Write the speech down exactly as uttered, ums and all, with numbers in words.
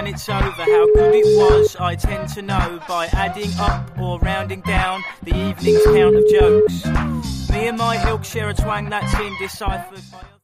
it's over. How good it was, I tend to know by adding up or rounding down the evening's count of jokes. Me and my ilk share a twang that's indeciphered by